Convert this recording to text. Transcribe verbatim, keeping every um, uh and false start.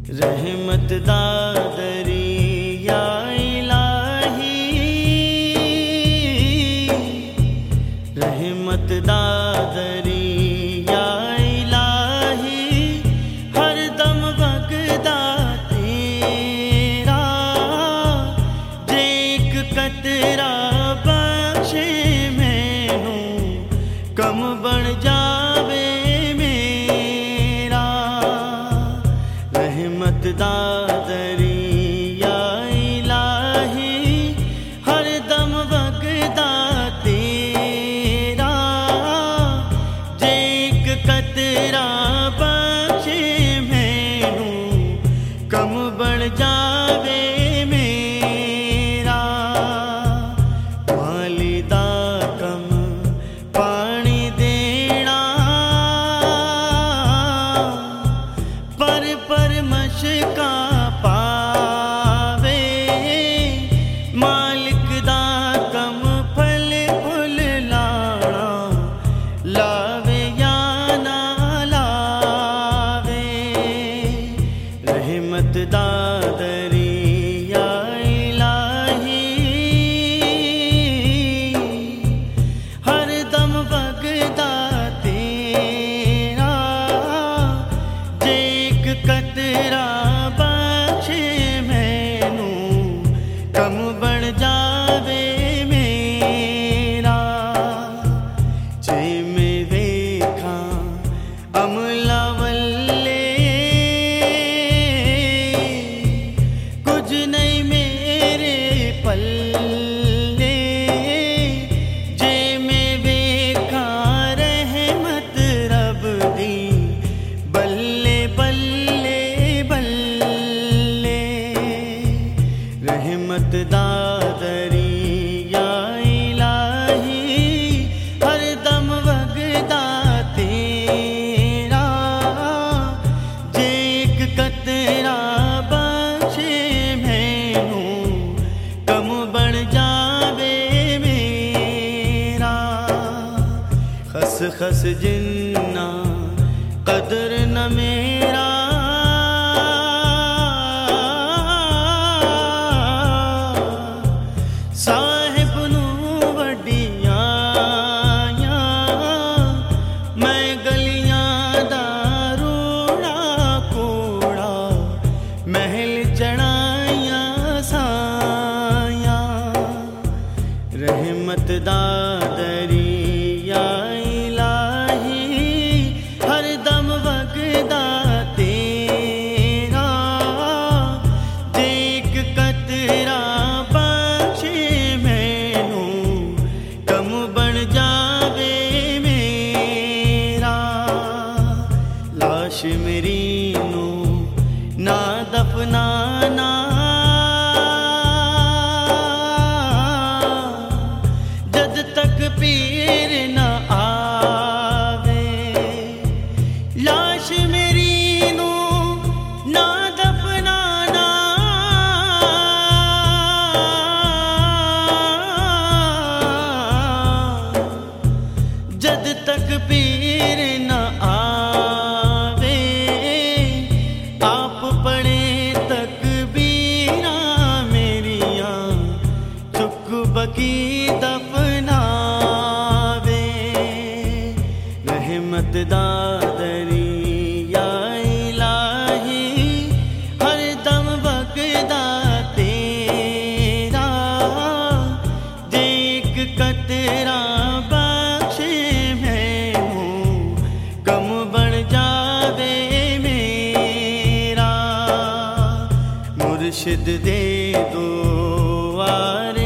रहमत दा दरिया इलाही, रहमत दा दरिया इलाही, हर दम वगदा तेरा, जे एक कतरा बख्शे मैनू कम बन जावे मेरा। रहमत दा दरिया इलाही, हर दम वगदा तेरा, जे एक कतरा बख्शे मैनू कम बन जावे मेरा। माली दा कम पानी देना, पर पर मशका पावे, मालिक दा कम फल फुल लाना, लावे या ना लावे। रहमत दा दरिया इलाही, हर दम वगदा तेरा, जे एक कतरा बख्शे मैनू कम बन जावे मेरा। जे मैं वेखां अमला वल्ले, कुछ नहीं मेरे पल्ले, जे मैं वेखां रहमत रब दी बल्ले बल्ले बल्ले। रहमत दा दरिया इलाही, हर दम वगदा तेरा, जे एक कतरा बख्शे मैनू कम बन जावे मेरा। खस खस जिन्ना कदर न मेरा, साहिब नू वड्डियां मैं गलियां दा रूड़ा कूड़ा, महल चढ़ाइयां साया। रहमत दा दरिया इलाही, हर दम वगदा तेरा, जे एक कतरा बख्शे मैनू कम बन जावे मेरा। लाश मेरी नू ना दफनाना, जद तक पीर न आवे। लाश मेरी नू ना दफनाना, जद तक पीर न आवे। आप पढ़े तकबीरां मेरियां, चुक बकी दफनावे। रहमत दा दरिया इलाही, हर दम वगदा तेरा, जे एक कतरा बख्शे मैनू कम बन जावे मेरा। मुर्शिद दे दो वार